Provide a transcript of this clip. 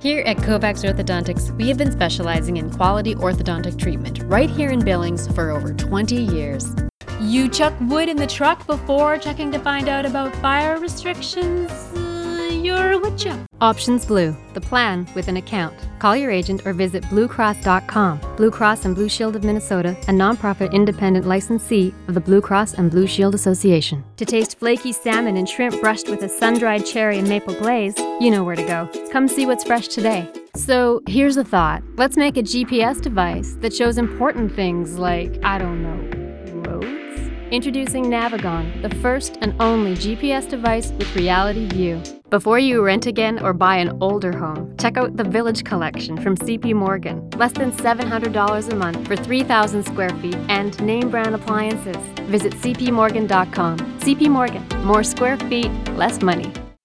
Here at Kovacs Orthodontics, we have been specializing in quality orthodontic treatment right here in Billings for over 20 years. You chuck wood in the truck before checking to find out about fire restrictions? You're a wood chuck. Options Blue, the plan with an account. Call your agent or visit bluecross.com. Blue Cross and Blue Shield of Minnesota, a nonprofit independent licensee of the Blue Cross and Blue Shield Association. To taste flaky salmon and shrimp brushed with a sun-dried cherry and maple glaze, you know where to go. Come see what's fresh today. So here's a thought. Let's make a GPS device that shows important things like, I don't know, roads? Introducing Navigon, the first and only GPS device with reality view. Before you rent again or buy an older home, check out the Village Collection from C.P. Morgan. Less than $700 a month for 3,000 square feet and name brand appliances. Visit cpmorgan.com. C.P. Morgan, more square feet, less money.